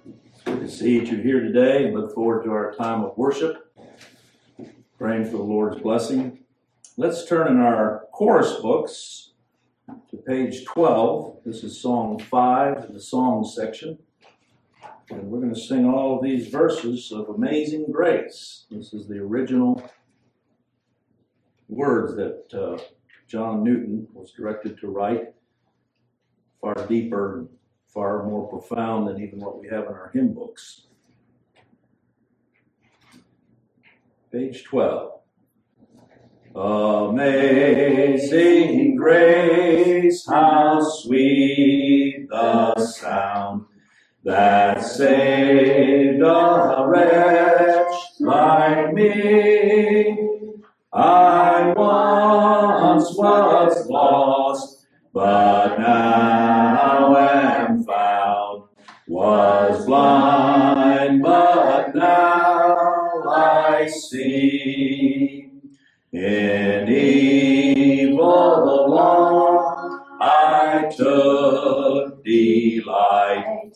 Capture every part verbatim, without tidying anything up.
Good to see each of you here today and look forward to our time of worship, praying for the Lord's blessing. Let's turn in our chorus books to page twelve. This is Song five in the Songs section. And we're going to sing all of these verses of Amazing Grace. This is the original words that uh, John Newton was directed to write, far deeper and far more profound than even what we have in our hymn books. Page twelve. Amazing grace, how sweet the sound that saved a wretch like me. I once was lost, but now am found, was blind, but now I see. In evil long I took delight,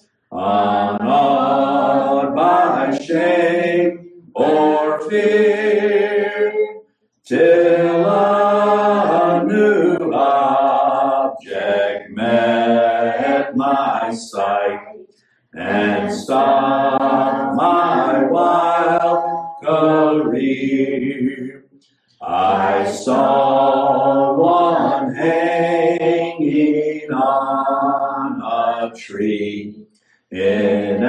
unawed by shame or fear, till a new object met my sight and stopped my wild career. I saw one hanging on a tree in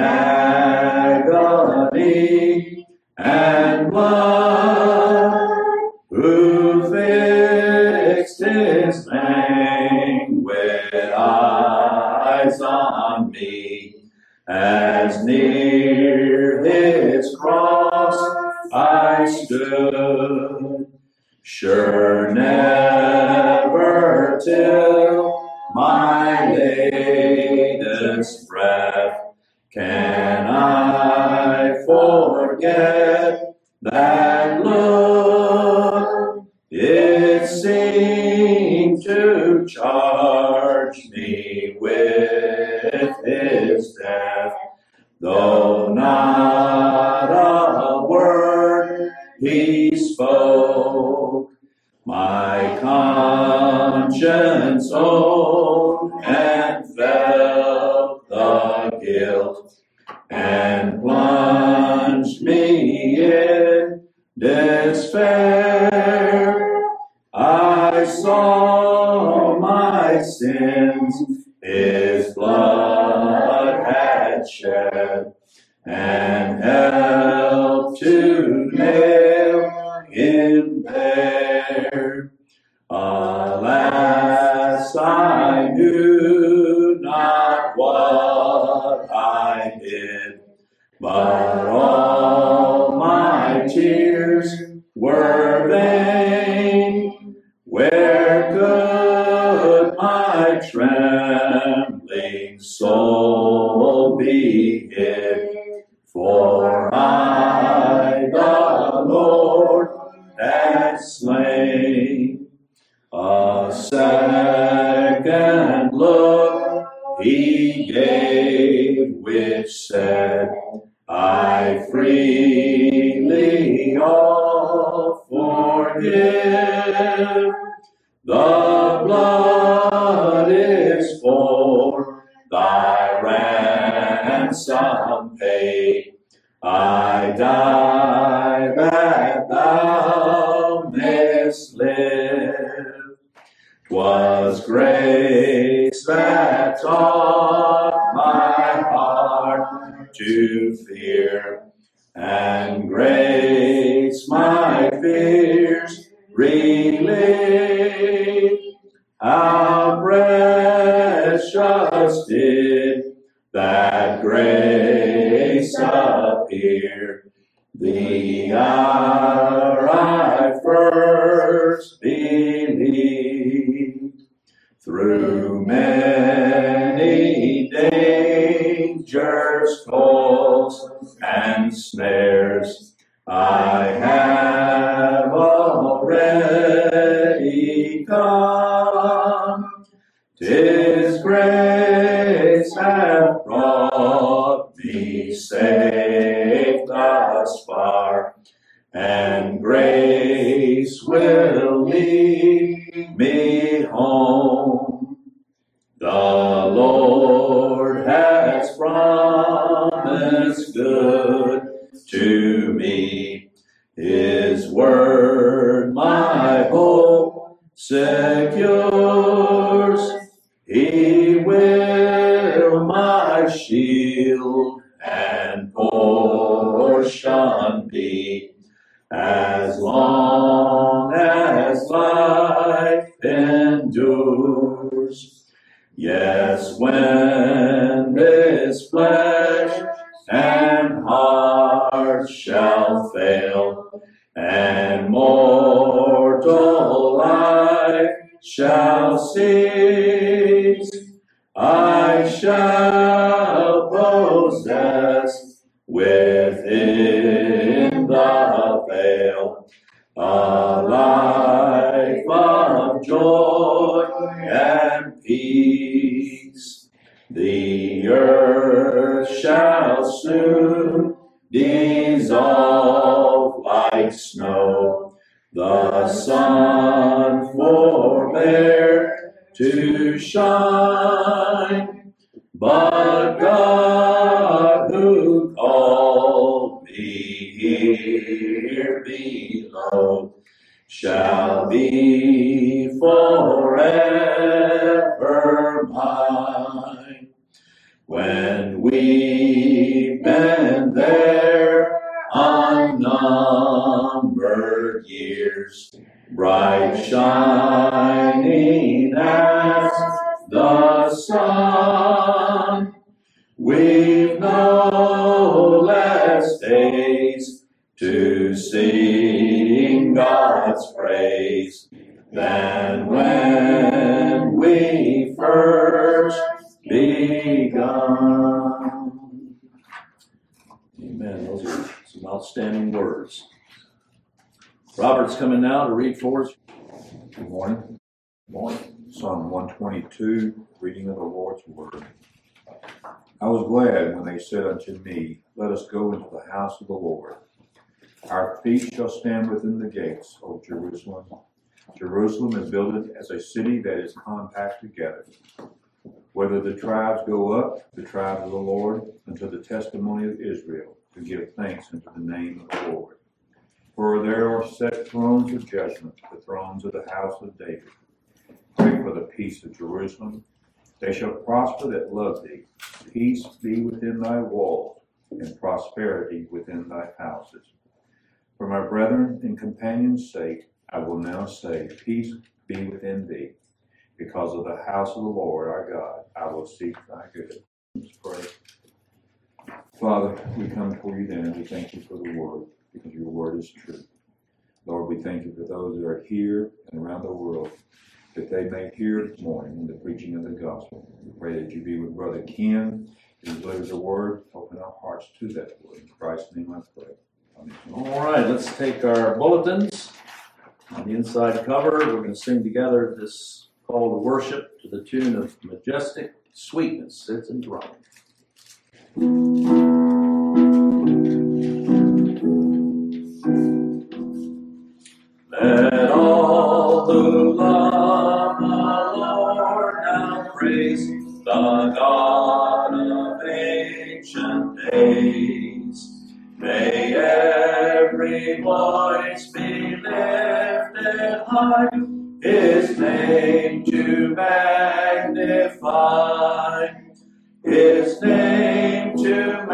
agony and blood, who fixed his languid eyes on me, as near his cross I stood. Sure never till my latest breath can I forget that look. It seemed to charge me with his death, though not a word he spoke. My conscience owned and felt the guilt, and plunged me in despair. I saw my sins his blood had shed, and helped to nail him there. Alas, I knew not what I did, but all my tears were vain. Where could my trembling soul be hid? For I, the Lord, had slain. A second look he gave, which said, I freely all forgive. The blood is for thy ransom paid. I die that thou mayest live. 'Twas grace that taught my heart to fear, and grace my fears relieved. How precious did that grace appear the hour I first believed. Through many dangers, toils, and snares, I have already come. 'Tis grace hath brought me will lead me home. The Lord has promised good to me. His word my hope secures. He will my shield and portion be, as long as life endures. Yes, when this flesh and heart shall fail, and mortal life shall cease, I shall possess within the veil a life of joy and peace. The earth shall soon dissolve like snow, the sun forbear to shine, but God who called me here below shall be forever mine. When we've been there unnumbered years, bright shining as the sun, we've no less days to sing God's praise than when we first begun. Amen. Those are some outstanding words. Robert's coming now to read for us. Good morning. Good morning. Psalm one twenty-two, reading of the Lord's Word. I was glad when they said unto me, let us go into the house of the Lord. Our feet shall stand within the gates, O Jerusalem. Jerusalem is builded as a city that is compact together. Whether the tribes go up, the tribes of the Lord, unto the testimony of Israel, to give thanks unto the name of the Lord. For there are set thrones of judgment, the thrones of the house of David. Pray for the peace of Jerusalem. They shall prosper that love thee. Peace be within thy walls, and prosperity within thy houses. For my brethren and companions' sake, I will now say, peace be within thee. Because of the house of the Lord our God, I will seek thy good. Let's pray. Father, we come before you then, and we thank you for the word, because your word is true. Lord, we thank you for those that are here and around the world, that they may hear this morning in the preaching of the gospel. We pray that you be with Brother Ken, who delivers the word. Open our hearts to that word. In Christ's name I pray. Amen. All right, let's take our bulletins. On the inside cover, we're going to sing together this call to worship to the tune of Majestic Sweetness Sits Enthroned. Let all who love the Lord now praise the God of ancient days. May every voice be lifted high, his name to magnify, his name to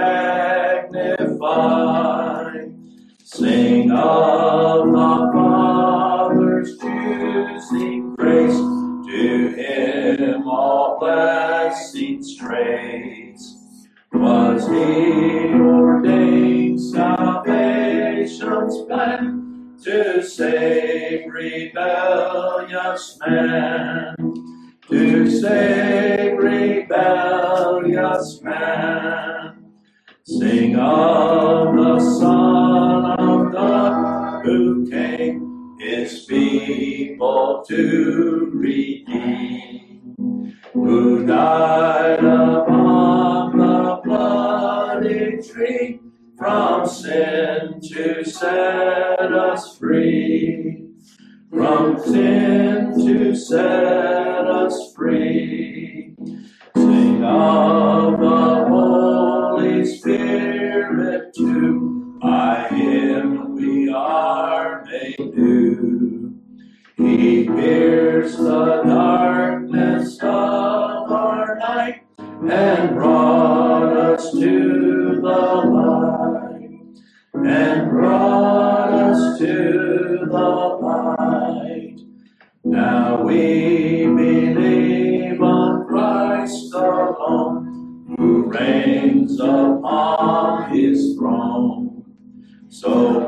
magnify. Sing of the Father's choosing grace, to him all blessings trace. Was he ordained salvation's plan, to save rebellious man, to save rebellious man. Sing of the Son of God, who came his people to redeem, who died upon the bloody tree, from sin to set us free, from sin to set us free. Sing of the Holy Spirit too, by Him we are made new. He pierced the darkness of our night and brought us to the light, and brought us to the light. Now we believe on Christ alone, who reigns upon His throne. So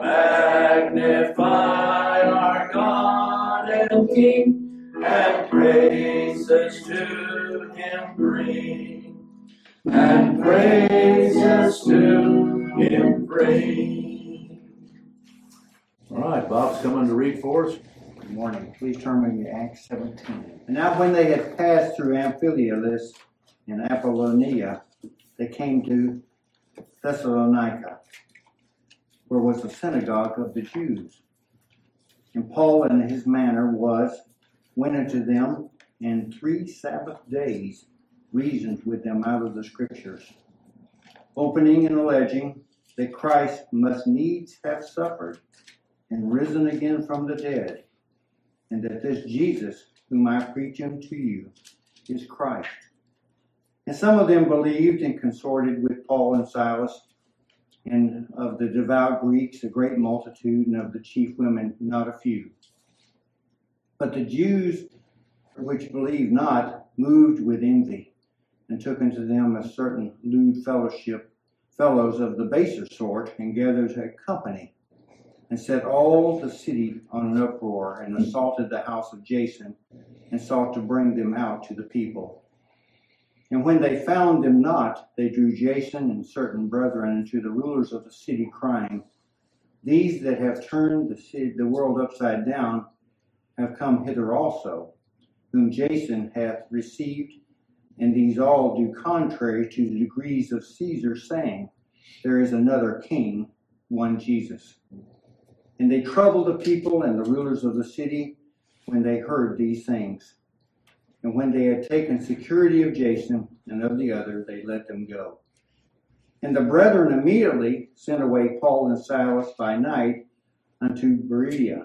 magnify our God and King, and praises to Him bring, and praises to Him bring. All right, Bob's coming to read for us. Good morning. Please turn with me to Acts seventeen. And now when they had passed through Amphipolis and Apollonia, they came to Thessalonica, where was the synagogue of the Jews. And Paul in his manner was, went unto them, and three Sabbath days reasoned with them out of the Scriptures, opening and alleging that Christ must needs have suffered and risen again from the dead, and that this Jesus, whom I preach unto you, is Christ. And some of them believed and consorted with Paul and Silas, and of the devout Greeks a great multitude, and of the chief women not a few. But the Jews which believed not moved with envy, and took unto them a certain lewd fellowship, fellows of the baser sort, and gathered a company, and set all the city on an uproar, and assaulted the house of Jason, and sought to bring them out to the people. And when they found them not, they drew Jason and certain brethren unto the rulers of the city, crying, These that have turned the, city, the world upside down have come hither also, whom Jason hath received, and these all do contrary to the decrees of Caesar, saying, There is another king, one Jesus. And they troubled the people and the rulers of the city when they heard these things. And when they had taken security of Jason and of the other, they let them go. And the brethren immediately sent away Paul and Silas by night unto Berea,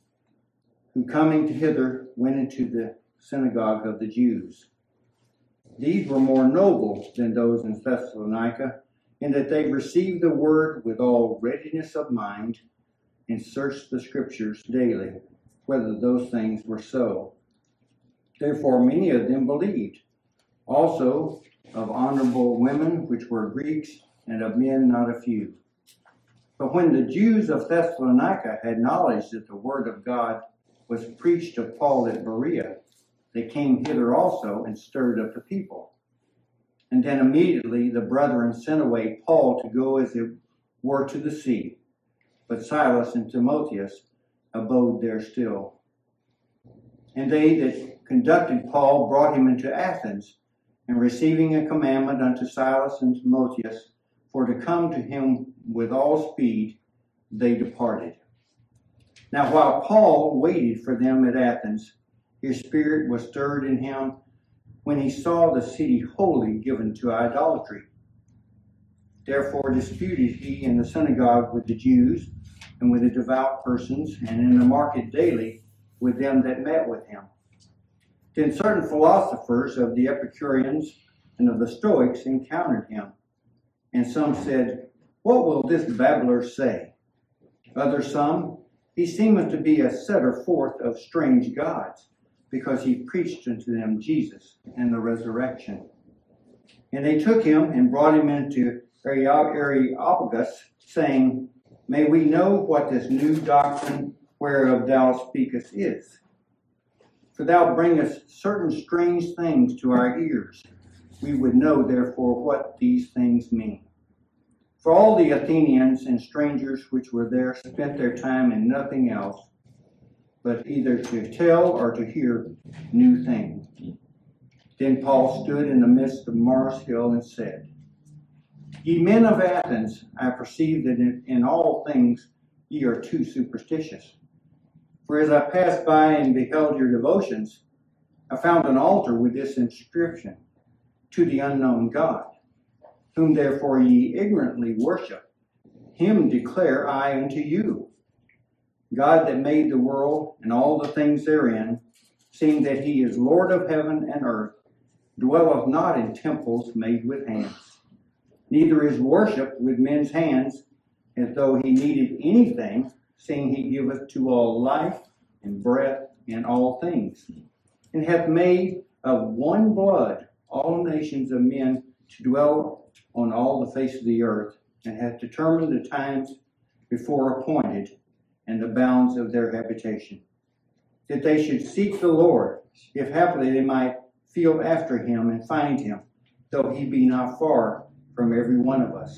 who coming hither went into the synagogue of the Jews. These were more noble than those in Thessalonica, in that they received the word with all readiness of mind, and searched the Scriptures daily, whether those things were so. Therefore many of them believed, also of honorable women which were Greeks, and of men not a few. But when the Jews of Thessalonica had knowledge that the word of God was preached of Paul at Berea, they came hither also, and stirred up the people. And then immediately the brethren sent away Paul to go as it were to the sea, but Silas and Timotheus abode there still. And they that conducted Paul brought him into Athens, and receiving a commandment unto Silas and Timotheus for to come to him with all speed, they departed. Now while Paul waited for them at Athens, his spirit was stirred in him when he saw the city wholly given to idolatry. Therefore disputed he in the synagogue with the Jews, and with the devout persons, and in the market daily with them that met with him. Then certain philosophers of the Epicureans and of the Stoics encountered him, and some said, What will this babbler say? Others some, He seemeth to be a setter forth of strange gods, because he preached unto them Jesus and the resurrection. And they took him and brought him into Areopagus, saying, May we know what this new doctrine whereof thou speakest is. For thou bringest certain strange things to our ears. We would know therefore what these things mean. For all the Athenians and strangers which were there spent their time in nothing else, but either to tell or to hear new things. Then Paul stood in the midst of Mars Hill and said, Ye men of Athens, I perceive that in, in all things ye are too superstitious. For as I passed by and beheld your devotions, I found an altar with this inscription, To the unknown God, whom therefore ye ignorantly worship, him declare I unto you. God that made the world and all the things therein, seeing that he is Lord of heaven and earth, dwelleth not in temples made with hands, neither is worshipped with men's hands, as though he needed anything, seeing he giveth to all life and breath and all things, and hath made of one blood all nations of men to dwell on all the face of the earth, and hath determined the times before appointed, and the bounds of their habitation, that they should seek the Lord, if haply they might feel after him and find him, though he be not far from every one of us.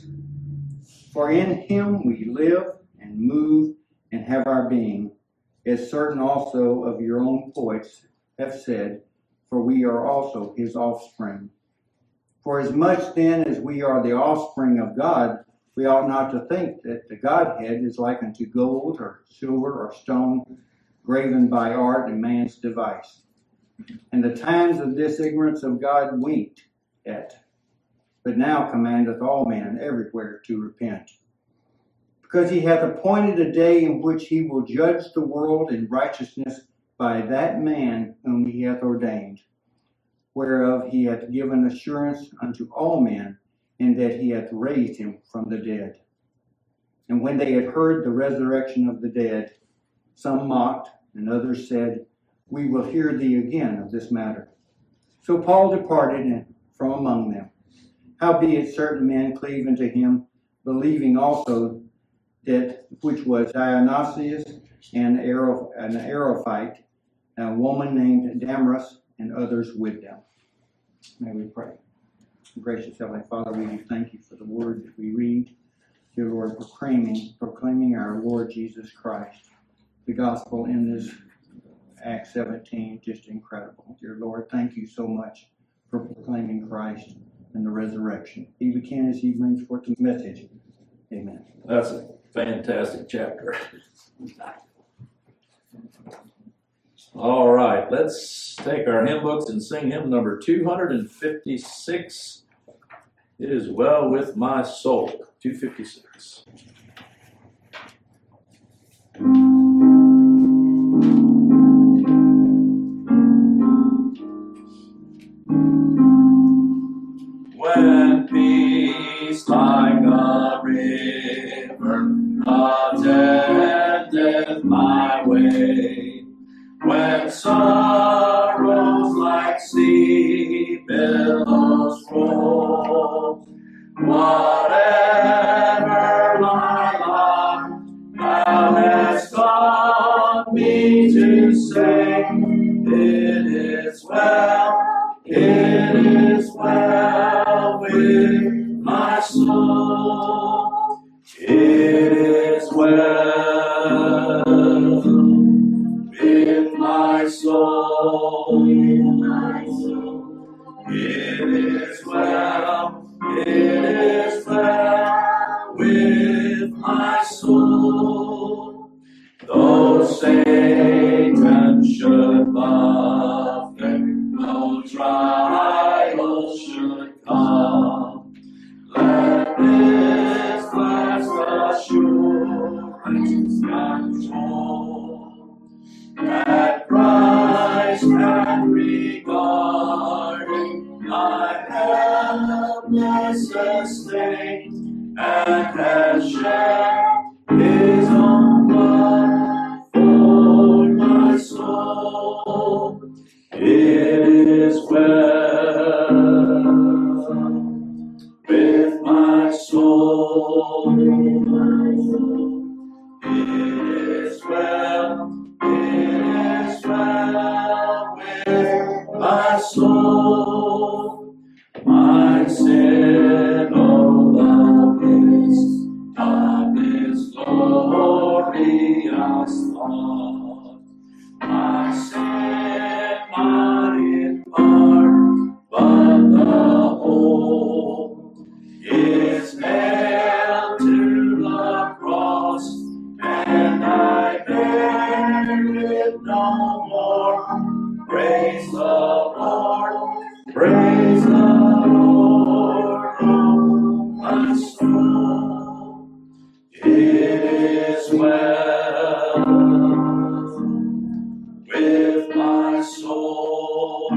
For in him we live and move and have our being, as certain also of your own poets have said, for we are also his offspring. For as much then as we are the offspring of God, we ought not to think that the Godhead is like unto gold or silver or stone, graven by art and man's device. And the times of this ignorance of God winked at, but now commandeth all men everywhere to repent. Because he hath appointed a day in which he will judge the world in righteousness by that man whom he hath ordained, whereof he hath given assurance unto all men, and that he hath raised him from the dead. And when they had heard the resurrection of the dead, some mocked, and others said, We will hear thee again of this matter. So Paul departed from among them. Howbeit certain men cleave unto him, believing also that which was Dionysius and an Areophite, a woman named Damaris, and others with them. May we pray. Gracious Heavenly Father, we do thank you for the word that we read. Dear Lord, proclaiming, proclaiming our Lord Jesus Christ. The gospel in this Acts seventeen, just incredible. Dear Lord, thank you so much for proclaiming Christ and the resurrection. Be with Ken as he brings forth the message. Amen. That's a fantastic chapter. All right, let's take our hymn books and sing hymn number two hundred fifty-six. It is well with my soul. two fifty-six. When peace like a river attendeth my way, when sorrows like sea billows roll, whatever my lot thou hast taught me to say, it is well, it is well with my soul, it is well with my soul, it is well, it is well with my soul. Though Satan should buffet, no trials should come, let this last assurance control, that Christ hath regarded my helpless estate, and has shed his own blood for my soul. It is well with my soul. It is well, it is well with my soul. My sin, oh, thou bist of this glorious thought. My sin, not in part, but the whole, is nailed to the cross, and I bear it Lord. Praise the Lord. Praise the Lord, oh my soul. It is well with my soul.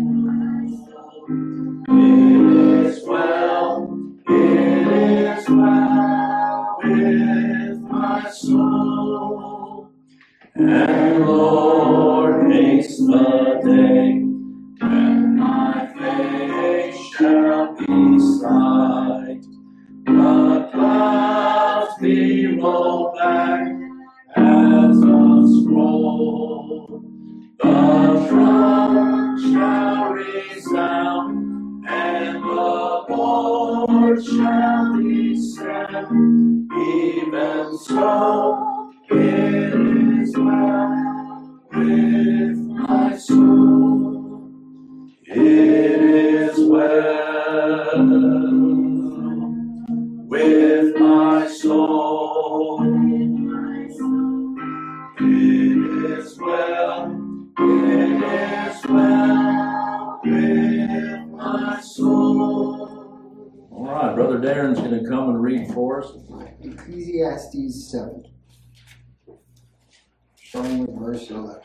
It is well, it is well with my soul. And Lord, haste the day when my face shall be sight. The clouds be rolled back as a scroll. The trump shall resound, and the Lord shall descend. Even so, it is well with my soul. It is well with my soul. It is well. It is well with my soul. All right, Brother Darren's going to come and read for us. Ecclesiastes seven, starting with verse eleven.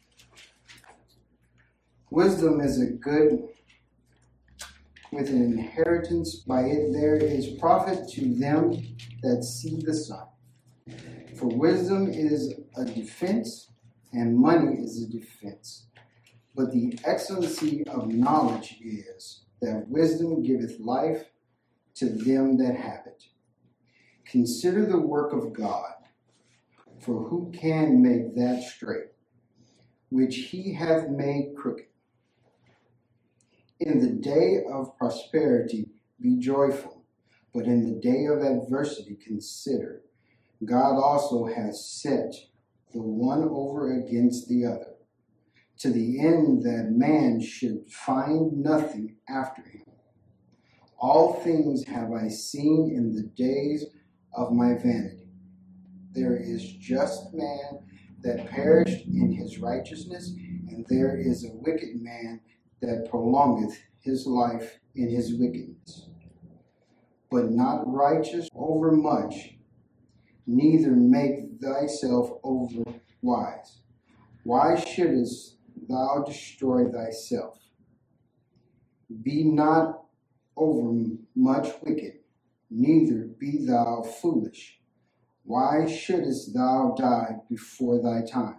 Wisdom is a good with an inheritance. By it there is profit to them that see the sun. For wisdom is a defense, and money is a defense. But the excellency of knowledge is that wisdom giveth life to them that have it. Consider the work of God, for who can make that straight, which he hath made crooked? In the day of prosperity be joyful, but in the day of adversity consider. God also has set the one over against the other, to the end that man should find nothing after him. All things have I seen in the days of my vanity. There is just man that perished in his righteousness, and there is a wicked man that prolongeth his life in his wickedness. But not righteous over much, neither make thyself over wise. Why shouldest thou destroy thyself? Be not over much wicked, neither be thou foolish. Why shouldest thou die before thy time?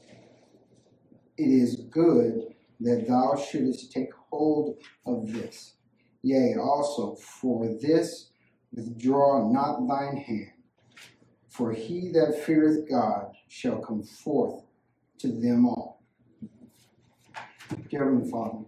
It is good that thou shouldest take hold of this. Yea, also for this withdraw not thine hand. For he that feareth God shall come forth to them all. Dear Heavenly Father,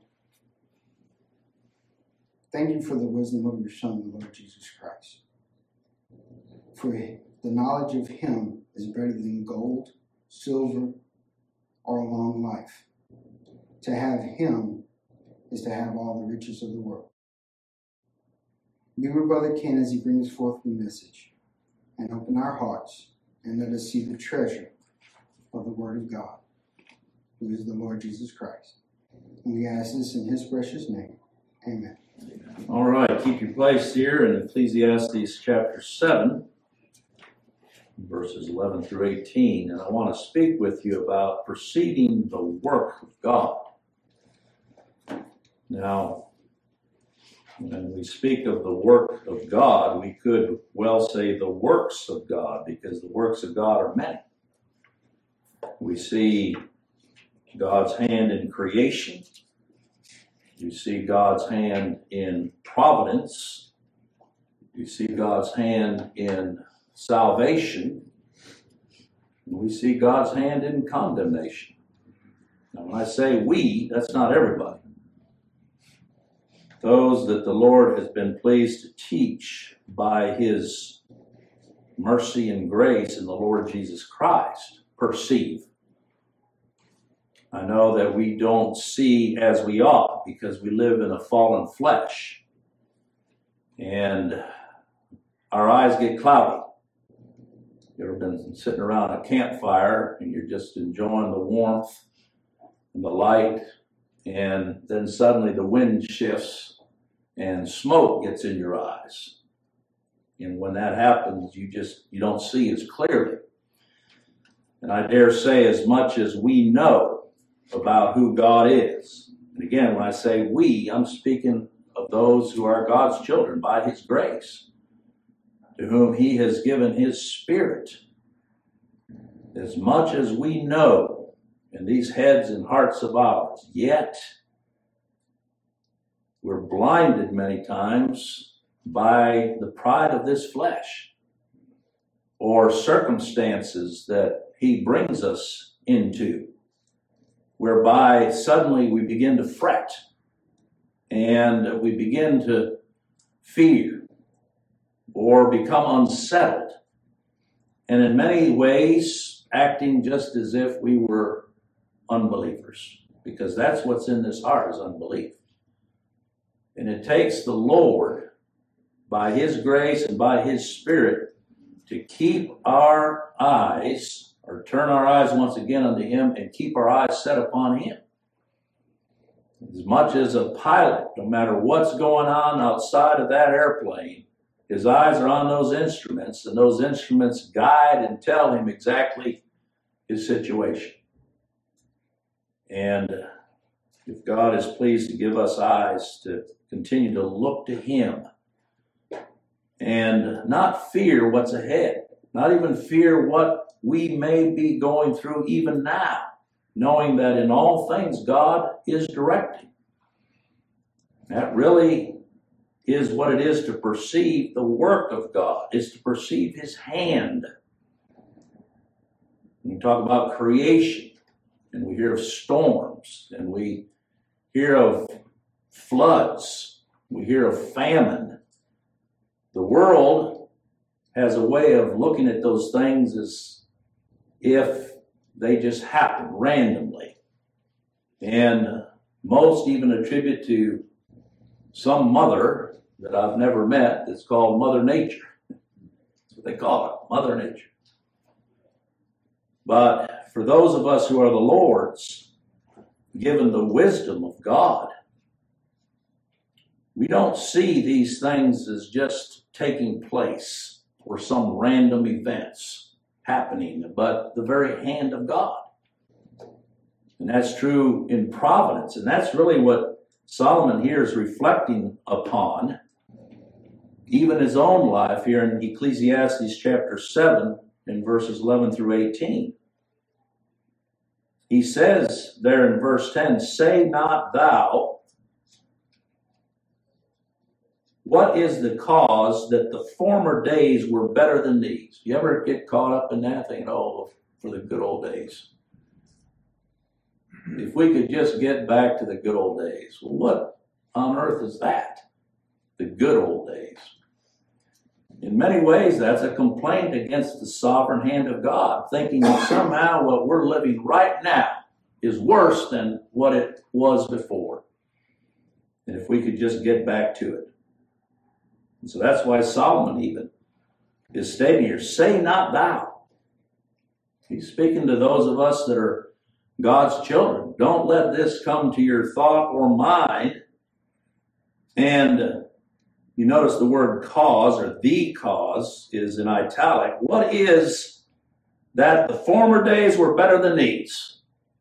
thank you for the wisdom of your Son, the Lord Jesus Christ. For the knowledge of him is better than gold, silver, or a long life. To have him is to have all the riches of the world. Be with Brother Ken as he brings forth the message, and open our hearts, and let us see the treasure of the Word of God, who is the Lord Jesus Christ. And we ask this in his precious name. Amen. All right, keep your place here in Ecclesiastes chapter seven, verses eleven through eighteen. And I want to speak with you about perceiving the work of God. Now, when we speak of the work of God, we could well say the works of God, because the works of God are many. We see God's hand in creation. You see God's hand in providence. You see God's hand in salvation. And we see God's hand in condemnation. Now, when I say we, that's not everybody. Those that the Lord has been pleased to teach by his mercy and grace in the Lord Jesus Christ perceive. I know that we don't see as we ought because we live in a fallen flesh and our eyes get cloudy. You ever been sitting around a campfire and you're just enjoying the warmth and the light, and then suddenly the wind shifts and smoke gets in your eyes. And when that happens, you just, you don't see as clearly. And I dare say, as much as we know about who God is, and again, when I say we, I'm speaking of those who are God's children by his grace, to whom he has given his Spirit. As much as we know in these heads and hearts of ours, yet we're blinded many times by the pride of this flesh or circumstances that he brings us into, whereby suddenly we begin to fret and we begin to fear or become unsettled, and in many ways acting just as if we were unbelievers, because that's what's in this heart, is unbelief. And it takes the Lord, by his grace and by his Spirit, to keep our eyes, or turn our eyes once again unto him, and keep our eyes set upon him. As much as a pilot, no matter what's going on outside of that airplane, his eyes are on those instruments, and those instruments guide and tell him exactly his situation. And if God is pleased to give us eyes to continue to look to him and not fear what's ahead, not even fear what we may be going through even now, knowing that in all things God is directing. That really is what it is to perceive the work of God, is to perceive his hand. We talk about creation, and we hear of storms, and we hear of floods, we hear of famine. The world has a way of looking at those things as if they just happen randomly. And most even attribute to some mother that I've never met that's called Mother Nature. That's what they call it, Mother Nature. But for those of us who are the Lord's, given the wisdom of God, we don't see these things as just taking place or some random events happening, but the very hand of God. And that's true in providence. And that's really what Solomon here is reflecting upon, even his own life here in Ecclesiastes chapter seven in verses eleven through eighteen. He says there in verse ten, "Say not thou, what is the cause that the former days were better than these?" You ever get caught up in that, thinking, oh, for the good old days? If we could just get back to the good old days. Well, what on earth is that? The good old days. In many ways, that's a complaint against the sovereign hand of God, thinking that somehow what we're living right now is worse than what it was before. And if we could just get back to it. And so that's why Solomon even is stating here, "Say not thou." He's speaking to those of us that are God's children. Don't let this come to your thought or mind. And you notice the word cause, or the cause, is in italic. What is that the former days were better than these?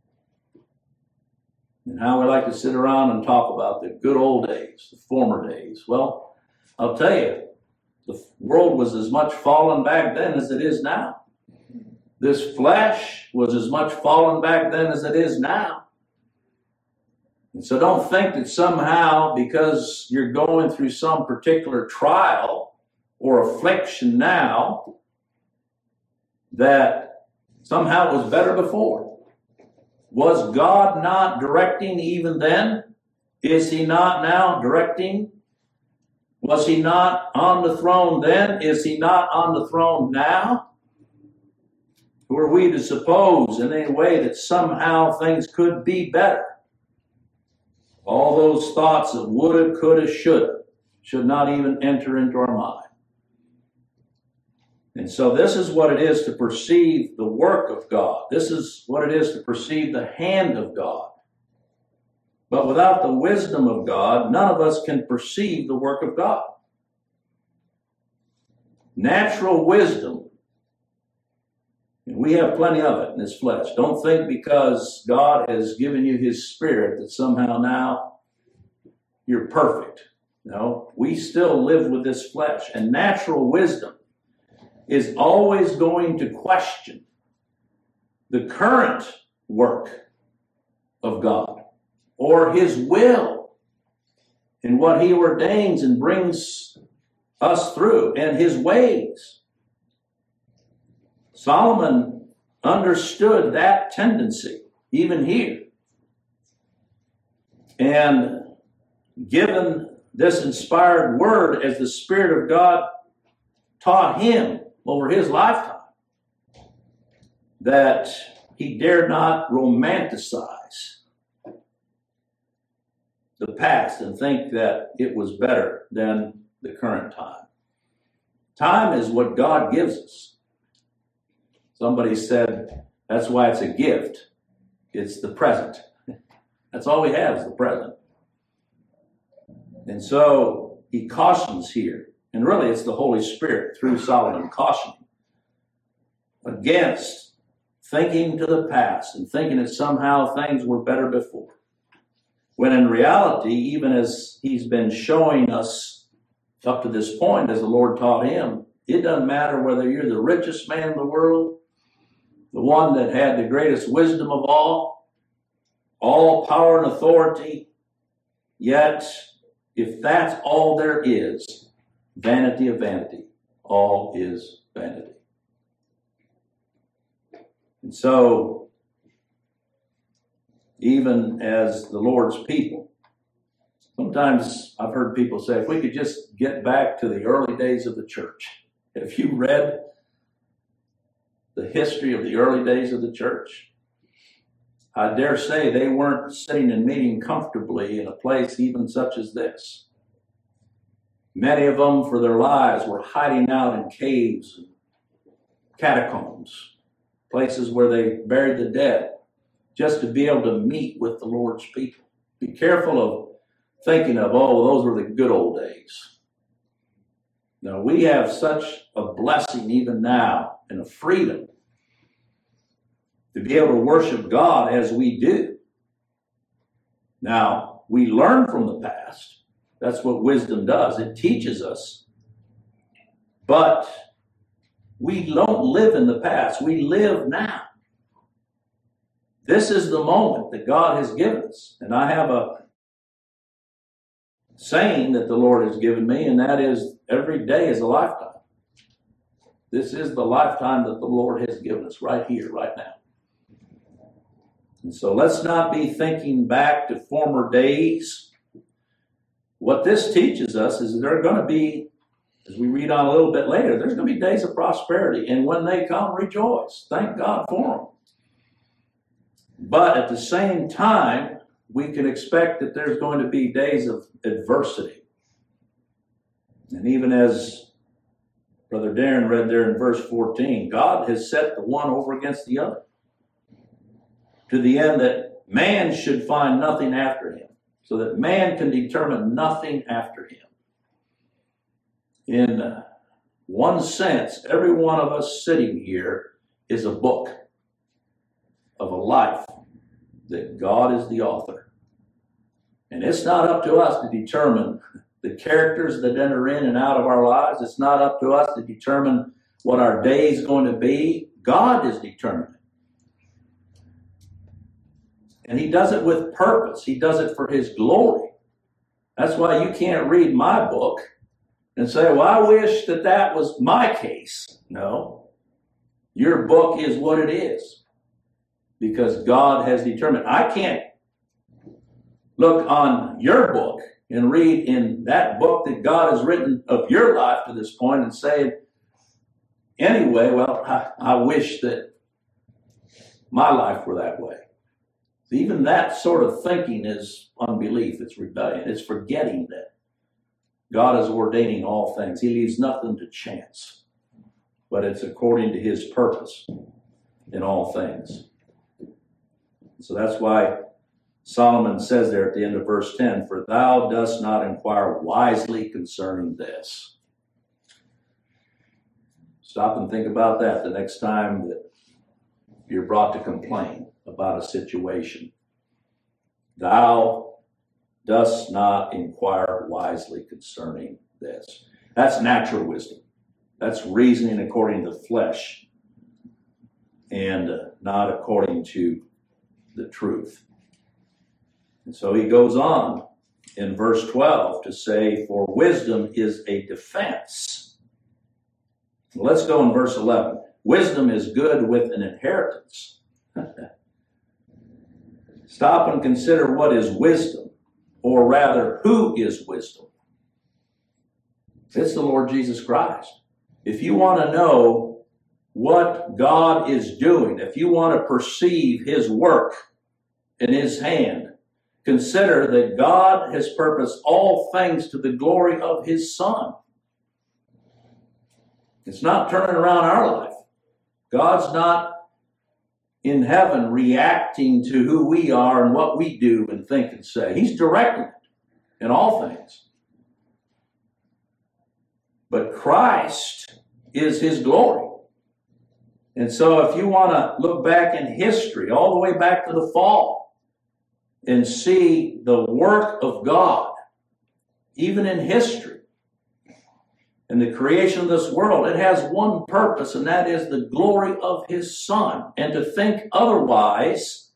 And how we like to sit around and talk about the good old days, the former days. Well, I'll tell you, the world was as much fallen back then as it is now. This flesh was as much fallen back then as it is now. And so don't think that somehow because you're going through some particular trial or affliction now, that somehow it was better before. Was God not directing even then? Is he not now directing? Was he not on the throne then? Is he not on the throne now? Who are we to suppose in any way that somehow things could be better? All those thoughts of woulda, coulda, shoulda should not even enter into our mind. And so this is what it is to perceive the work of God. This is what it is to perceive the hand of God. But without the wisdom of God, none of us can perceive the work of God. Natural wisdom, and we have plenty of it in this flesh. Don't think because God has given you his spirit that somehow now you're perfect. No, we still live with this flesh. And natural wisdom is always going to question the current work of God or his will and what he ordains and brings us through and his ways. Solomon understood that tendency, even here. And given this inspired word as the Spirit of God taught him over his lifetime, that he dared not romanticize the past and think that it was better than the current time. Time is what God gives us. Somebody said that's why it's a gift. It's the present. That's all we have is the present. And so he cautions here, and really it's the Holy Spirit through Solomon cautioning against thinking to the past and thinking that somehow things were better before. When in reality, even as he's been showing us up to this point, as the Lord taught him, it doesn't matter whether you're the richest man in the world, the one that had the greatest wisdom of all, all power and authority, yet if that's all there is, vanity of vanity, all is vanity. And so, even as the Lord's people, sometimes I've heard people say, if we could just get back to the early days of the church. Have you read the history of the early days of the church? I dare say they weren't sitting and meeting comfortably in a place even such as this. Many of them, for their lives, were hiding out in caves and catacombs, places where they buried the dead, just to be able to meet with the Lord's people. Be careful of thinking of, oh, those were the good old days. Now, we have such a blessing even now and a freedom to be able to worship God as we do. Now, we learn from the past. That's what wisdom does. It teaches us. But we don't live in the past. We live now. This is the moment that God has given us. And I have a saying that the Lord has given me, and that is, every day is a lifetime. This is the lifetime that the Lord has given us right here, right now. And so let's not be thinking back to former days. What this teaches us is that there are going to be, as we read on a little bit later, there's going to be days of prosperity. And when they come, rejoice. Thank God for them. But at the same time, we can expect that there's going to be days of adversity. And even as Brother Darren read there in verse fourteen, God has set the one over against the other, to the end that man should find nothing after him, so that man can determine nothing after him. In uh, one sense, every one of us sitting here is a book of a life that God is the author. And it's not up to us to determine the characters that enter in and out of our lives. It's not up to us to determine what our day is going to be. God is determining. And he does it with purpose. He does it for his glory. That's why you can't read my book and say, well, I wish that that was my case. No. Your book is what it is, because God has determined. I can't look on your book and read in that book that God has written of your life to this point and say, anyway, well, I, I wish that my life were that way. Even that sort of thinking is unbelief. It's rebellion. It's forgetting that God is ordaining all things. He leaves nothing to chance, but it's according to his purpose in all things. So that's why Solomon says there at the end of verse ten, for thou dost not inquire wisely concerning this. Stop and think about that the next time that you're brought to complain about a situation. Thou dost not inquire wisely concerning this. That's natural wisdom. That's reasoning according to the flesh and uh, not according to the truth. And so he goes on in verse twelve to say, for wisdom is a defense. Well, let's go in verse eleven. Wisdom is good with an inheritance. Stop and consider what is wisdom, or rather, who is wisdom? It's the Lord Jesus Christ. If you want to know what God is doing, if you want to perceive his work in his hand, consider that God has purposed all things to the glory of his Son. It's not turning around our life. God's not in heaven reacting to who we are and what we do and think and say. He's directing it in all things. But Christ is his glory. And so if you want to look back in history, all the way back to the fall, and see the work of God, even in history, and the creation of this world, it has one purpose, and that is the glory of his Son. And to think otherwise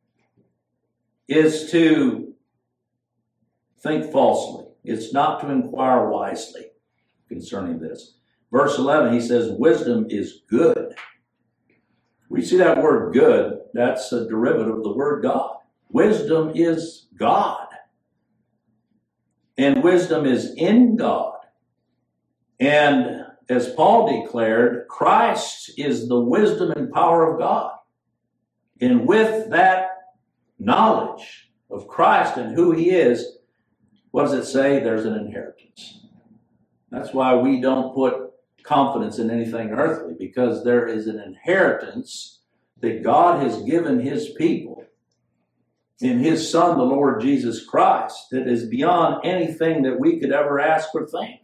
is to think falsely. It's not to inquire wisely concerning this. Verse eleven, he says, wisdom is good. We see that word good, that's a derivative of the word God. Wisdom is God. And wisdom is in God. And as Paul declared, Christ is the wisdom and power of God. And with that knowledge of Christ and who he is, what does it say? There's an inheritance. That's why we don't put confidence in anything earthly, because there is an inheritance that God has given his people in his Son, the Lord Jesus Christ, that is beyond anything that we could ever ask or think.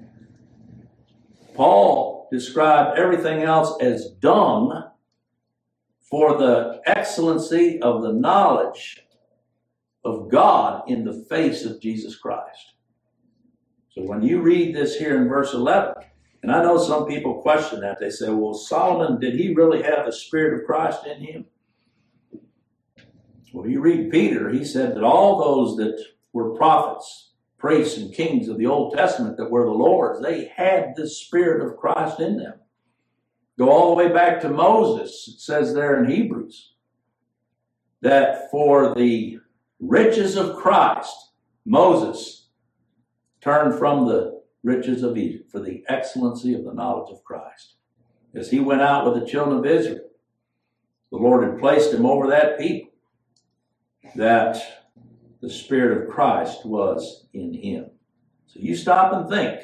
Paul described everything else as dung for the excellency of the knowledge of God in the face of Jesus Christ. So when you read this here in verse eleven, and I know some people question that, they say, well, Solomon, did he really have the Spirit of Christ in him? Well, you read Peter, he said that all those that were prophets, priests, and kings of the Old Testament that were the Lord's, they had the Spirit of Christ in them. Go all the way back to Moses. It says there in Hebrews that for the riches of Christ, Moses turned from the riches of Egypt for the excellency of the knowledge of Christ. As he went out with the children of Israel, the Lord had placed him over that people, that the Spirit of Christ was in him. So you stop and think.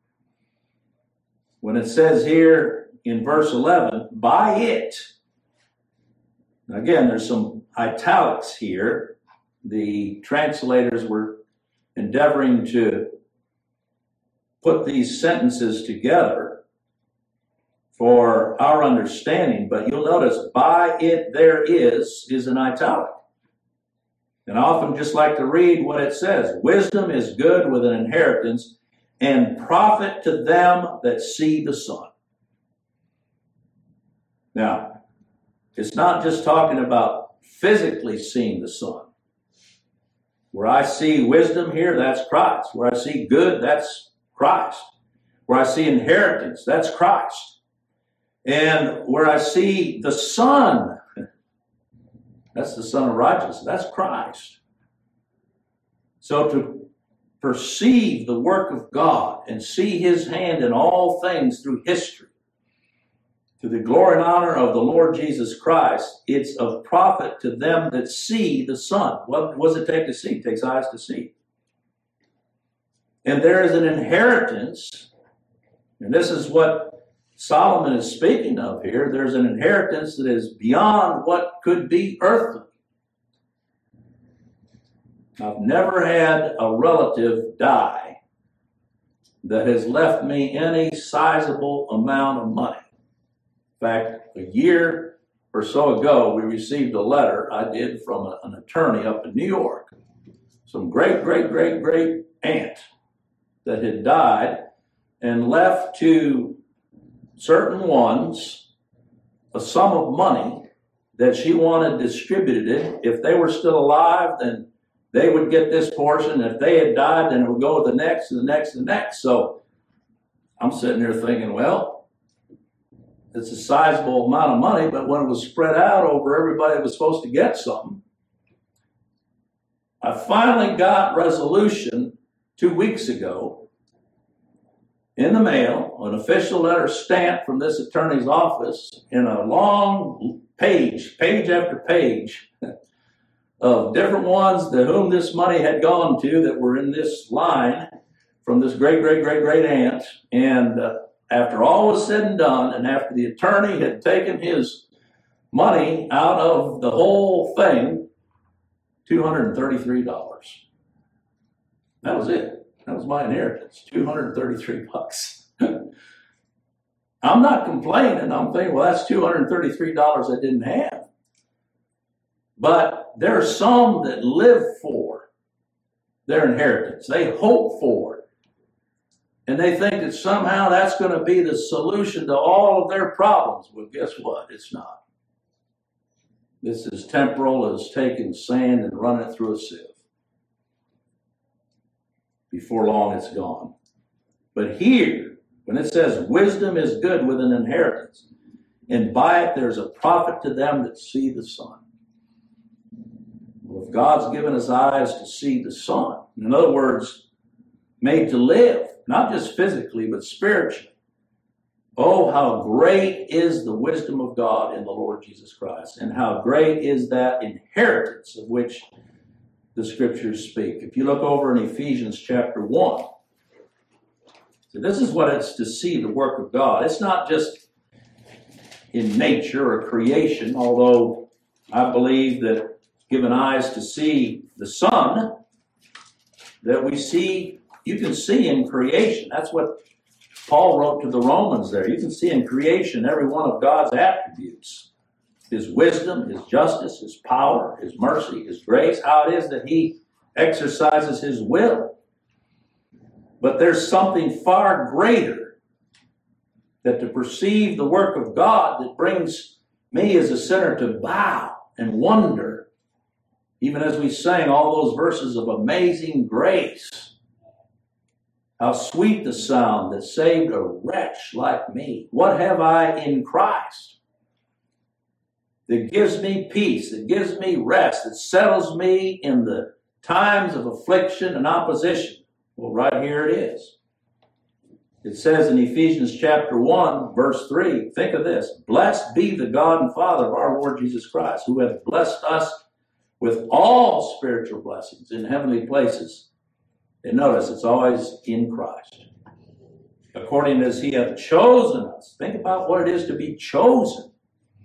When it says here in verse eleven, by it, now again, there's some italics here. The translators were endeavoring to put these sentences together for our understanding, but you'll notice by it there is is an italic. And I often just like to read what it says. Wisdom is good with an inheritance, and profit to them that see the Son. Now, it's not just talking about physically seeing the Son. Where I see wisdom here, that's Christ. Where I see good, that's Christ. Where I see inheritance, that's Christ. And where I see the Son, that's the Son of Righteousness, that's Christ. So to perceive the work of God and see his hand in all things through history, to the glory and honor of the Lord Jesus Christ, it's of profit to them that see the Son. What does it take to see? It takes eyes to see. And there is an inheritance, and this is what Solomon is speaking of here. There's an inheritance that is beyond what could be earthly. I've never had a relative die that has left me any sizable amount of money. In fact, a year or so ago, we received a letter I did from a, an attorney up in New York. Some great, great, great, great aunt that had died and left to certain ones a sum of money that she wanted distributed. If they were still alive, then they would get this portion. If they had died, then it would go to the next and the next and the next. So I'm sitting there thinking, well, it's a sizable amount of money, but when it was spread out over everybody that was supposed to get something, I finally got resolution two weeks ago in the mail, an official letter stamped from this attorney's office in a long page, page after page, of different ones to whom this money had gone to that were in this line from this great, great, great, great aunt. And uh, after all was said and done, and after the attorney had taken his money out of the whole thing, two hundred thirty-three dollars. That was it. That was my inheritance, two hundred thirty-three bucks. I'm not complaining. I'm thinking, well, that's two hundred thirty-three dollars I didn't have. But there are some that live for their inheritance. They hope for it. And they think that somehow that's going to be the solution to all of their problems. Well, guess what? It's not. This is temporal as taking sand and running it through a sieve. Before long, it's gone. But here, when it says wisdom is good with an inheritance, and by it there's a profit to them that see the sun. Well, if God's given us eyes to see the sun, in other words, made to live, not just physically, but spiritually, oh, how great is the wisdom of God in the Lord Jesus Christ, and how great is that inheritance of which the scriptures speak. If you look over in Ephesians chapter one, so this is what it's to see the work of God. It's not just in nature or creation, although I believe that given eyes to see the sun, that we see, you can see in creation. That's what Paul wrote to the Romans there. You can see in creation every one of God's attributes. His wisdom, his justice, his power, his mercy, his grace, how it is that he exercises his will. But there's something far greater, that to perceive the work of God that brings me as a sinner to bow and wonder, even as we sang all those verses of amazing grace. How sweet the sound that saved a wretch like me. What have I in Christ that gives me peace, that gives me rest, that settles me in the times of affliction and opposition? Well, right here it is. It says in Ephesians chapter one, verse three, think of this. Blessed be the God and Father of our Lord Jesus Christ, who hath blessed us with all spiritual blessings in heavenly places. And notice, it's always in Christ. According as he hath chosen us. Think about what it is to be chosen.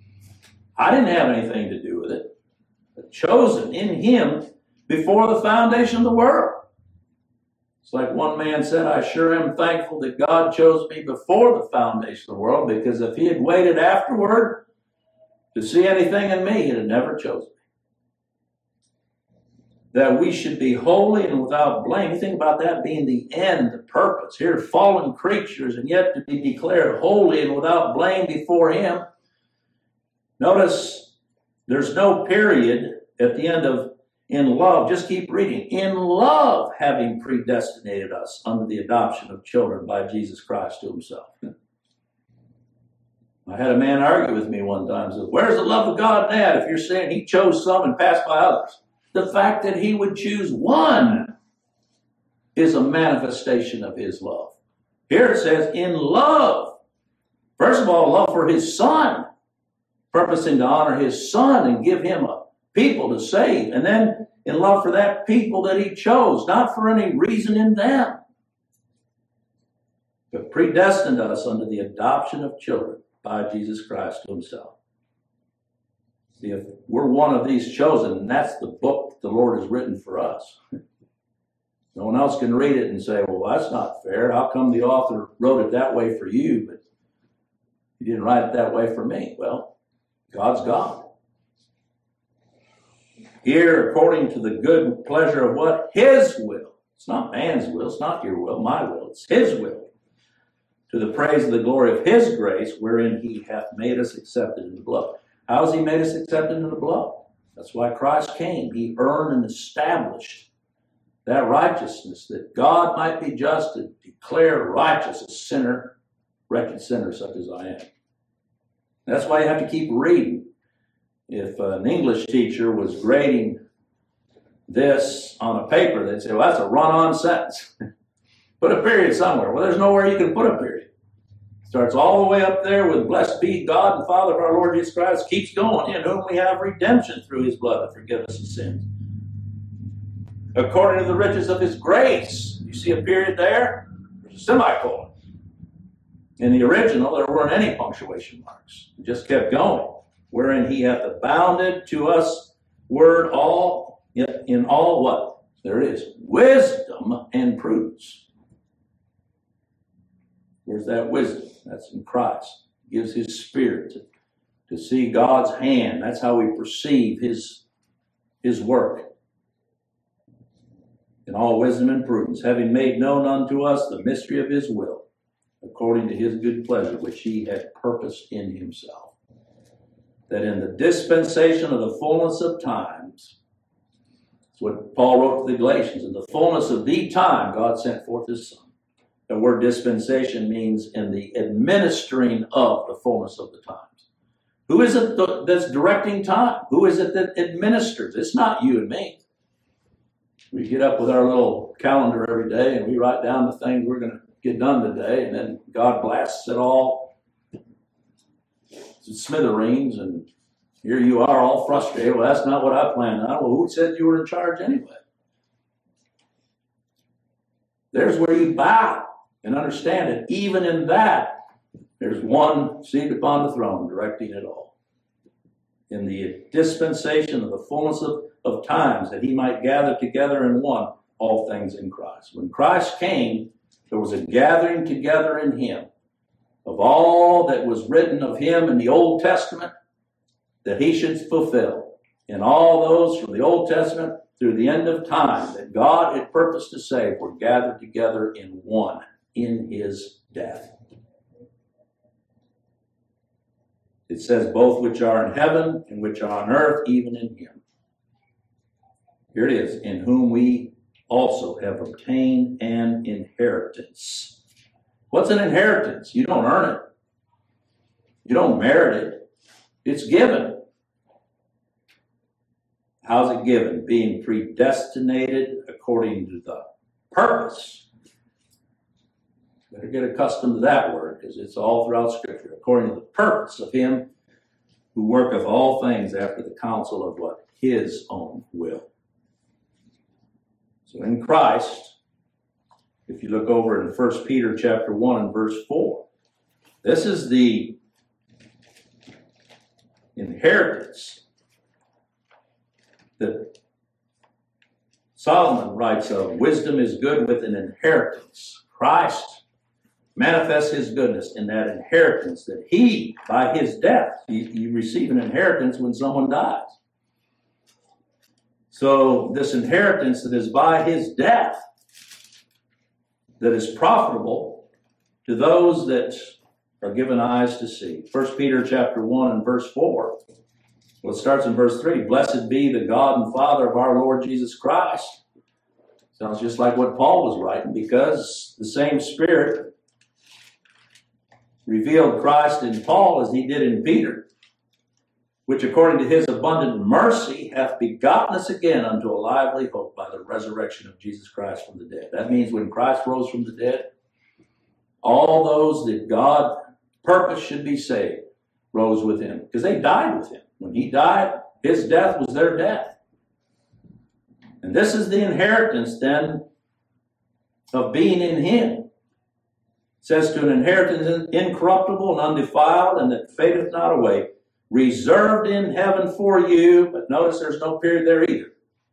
I didn't have anything to do with it. But chosen in him before the foundation of the world. It's like one man said, I sure am thankful that God chose me before the foundation of the world, because if he had waited afterward to see anything in me, he'd have never chosen me. That we should be holy and without blame. You think about that being the end, the purpose. Here, fallen creatures, and yet to be declared holy and without blame before him. Notice there's no period at the end of in love. Just keep reading. In love, having predestinated us unto the adoption of children by Jesus Christ to himself. I had a man argue with me one time. Said, where's the love of God in that? If you're saying he chose some and passed by others. The fact that he would choose one is a manifestation of his love. Here it says, in love. First of all, love for his son, purposing to honor his son and give him a people to save. And then in love for that people that he chose, not for any reason in them, but predestined us unto the adoption of children by Jesus Christ to himself. See, if we're one of these chosen, and that's the book the Lord has written for us. No one else can read it and say, well, that's not fair. How come the author wrote it that way for you, but he didn't write it that way for me? Well, God's God. Here, according to the good pleasure of what? His will. It's not man's will. It's not your will, my will. It's his will. To the praise of the glory of his grace, wherein he hath made us accepted in the beloved. How has he made us accepted in the beloved? That's why Christ came. He earned and established that righteousness, that God might be just and declare righteous a sinner, wretched sinner such as I am. That's why you have to keep reading. If an English teacher was grading this on a paper, they'd say, well, that's a run-on sentence. Put a period somewhere. Well, there's nowhere you can put a period. It starts all the way up there with blessed be God and Father of our Lord Jesus Christ. Keeps going, in whom we have redemption through his blood to forgive us of sins. According to the riches of his grace. You see a period there? There's a semicolon. In the original, there weren't any punctuation marks. It just kept going. Wherein he hath abounded to us word all, in all what? There it is. Wisdom and prudence. Where's that wisdom? That's in Christ. He gives his spirit to, to see God's hand. That's how we perceive his, his work. In all wisdom and prudence, having made known unto us the mystery of his will, according to his good pleasure, which he had purposed in himself. That in the dispensation of the fullness of times, that's what Paul wrote to the Galatians, in the fullness of the time, God sent forth his Son. The word dispensation means in the administering of the fullness of the times. Who is it that's directing time? Who is it that administers? It's not you and me. We get up with our little calendar every day and we write down the things we're going to get done today, and then God blasts it all to smithereens, and here you are all frustrated. Well, that's not what I planned on. Well, who said you were in charge anyway? There's where you bow and understand it. Even in that, there's one seated upon the throne directing it all. In the dispensation of the fullness of, of times, that he might gather together in one all things in Christ. When Christ came, there was a gathering together in him of all that was written of him in the Old Testament that he should fulfill. And all those from the Old Testament through the end of time that God had purposed to save were gathered together in one, in his death. It says, both which are in heaven and which are on earth, even in him. Here it is, in whom we also have obtained an inheritance. What's an inheritance? You don't earn it. You don't merit it. It's given. How's it given? Being predestinated according to the purpose. Better get accustomed to that word, because it's all throughout Scripture. According to the purpose of him who worketh all things after the counsel of what? His own will. So in Christ, if you look over in First Peter chapter one and verse four, this is the inheritance that Solomon writes of. Wisdom is good with an inheritance. Christ manifests his goodness in that inheritance that he, by his death, you, you receive an inheritance when someone dies. So this inheritance that is by his death, that is profitable to those that are given eyes to see. First Peter chapter one and verse four. Well, it starts in verse three. Blessed be the God and Father of our Lord Jesus Christ. Sounds just like what Paul was writing, because the same Spirit revealed Christ in Paul as he did in Peter, which according to his abundant mercy hath begotten us again unto a lively hope by the resurrection of Jesus Christ from the dead. That means when Christ rose from the dead, all those that God purposed should be saved rose with him, because they died with him. When he died, his death was their death. And this is the inheritance then of being in him. It says to an inheritance incorruptible and undefiled, and that fadeth not away, reserved in heaven for you, but notice there's no period there either,